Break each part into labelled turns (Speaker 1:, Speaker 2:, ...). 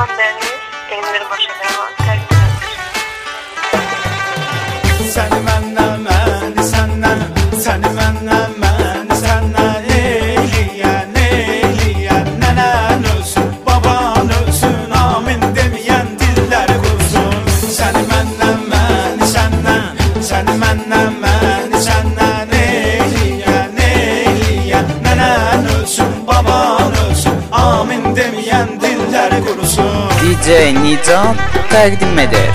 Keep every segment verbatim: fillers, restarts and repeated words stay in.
Speaker 1: Orhan Deniz, Elmir Başarılı, təqdim
Speaker 2: Səni məndən, məni səndən, səni məndən, məni səndən eyləyən, eyləyən, nənən ölsün, baban ölsün, amin deməyən dillər qursun. Səni məndən, məni səndən, səni məndən, məni səndən eyləyən, eyləyən, nənən ölsün, baban ölsün, amin deməyən dillər qursun.
Speaker 3: D J Nicat təqdim edir.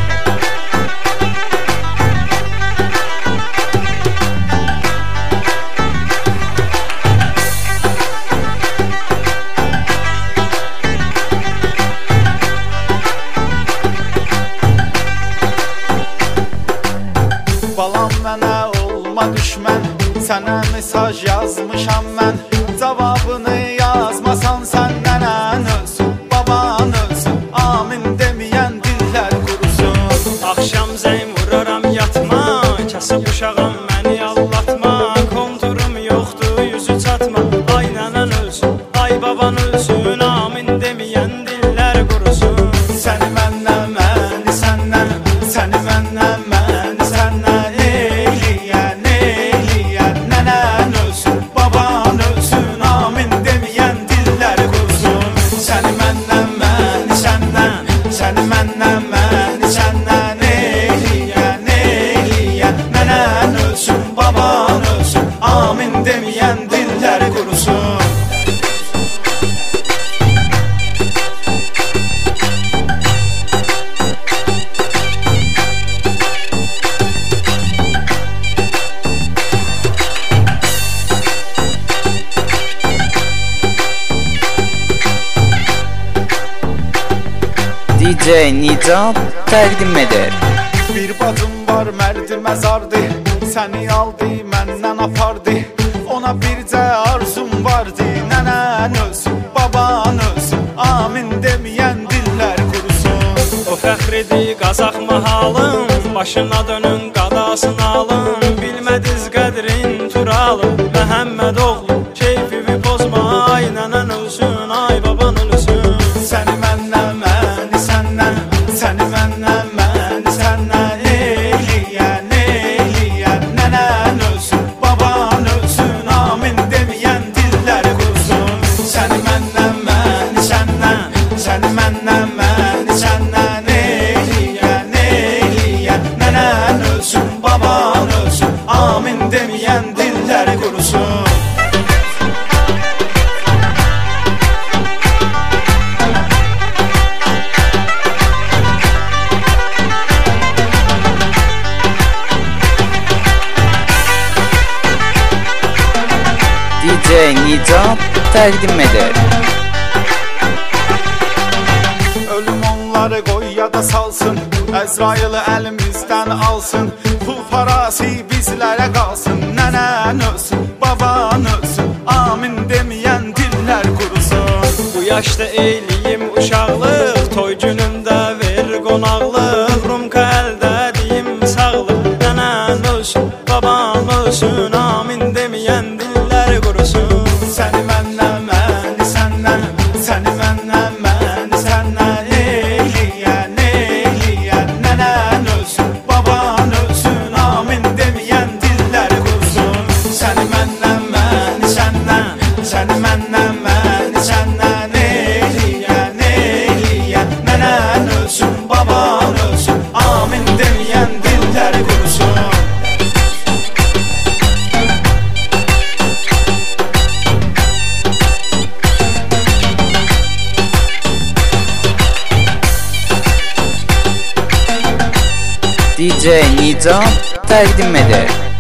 Speaker 2: Balam mənə olma düşmən, sənə mesaj yazmışam mən. Cavabını yazmasan sən nənən ölsün, baban ölsün, amin deməyən dillər qurusun.
Speaker 4: Axşam zəng vuraram yatma, kasıb uşağım məni allatma. Konturum yoxdur, yüzü çatma, ay nənən ölsün, ay baban ölsün, amin deməyən dillər qurusun.
Speaker 2: Səni məndən, məni səndən, səni məndən, məni səndən eyləyən, eyləyən, nənən ölsün, baban ölsün, amin deməyən dillər qursun. Səni məndən, məni səndən, səni məndən, məni səndən eyləyən, eyləyən, nənən ölsün, baban ölsün, amin deməyən dillər qursun.
Speaker 3: D J Nicat təqdim edir.
Speaker 2: Bir bacım var, mərdi məzardı, səni aldı, məndən apardı. Ona bircə arzum vardı, nənən ölsün, baban ölsün, amin deməyən dillər qurusun.
Speaker 4: O fəxridir qazaq mahalım, başına dönün qadasını alın. Bilmədiz qədrin turalım, Məhəmməd oğlu keyfimi pozma. Ay nənən ölsün, ay baban ölsün.
Speaker 2: Səni məndən, məni səndən, səni məndən, məni səndən eyləyən, eyləyən, nənən ölsün, baban ölsün, amin deməyən dillər qursun. Səni məndən, məni səndən, səni məndən, məni səndən eyləyən, eyləyən, nənən ölsün, baban ölsün, amin deməyən dillər qursun.
Speaker 3: D J Nicat təqdim edir.
Speaker 2: Ölüm onları qoyada salsın, Əzraili əlimizdən alsın. Pul parası bizlərə qalsın, nənən ölsün, baban ölsün, amin deməyən dillər qurusun.
Speaker 4: Bu yaşda eyliyim uşaqlıq, toy günümdə ver qonaqlıq. Rumka əldə deyim sağlıq, nənən ölsün, baban ölsün, amin deməyən dillər qurusun.
Speaker 2: Səni məndən, məni səndən, səni məndən, məni səndən eyləyən, eyləyən, nənən ölsün, baban ölsün, amin deməyən dillər qursun. Səni məndən, məni səndən, səni məndən, məni səndən eyləyən, eyləyən, nənən ölsün, baban ölsün, amin deməyən dillər qursun.
Speaker 3: D J Nicat təqdim edir.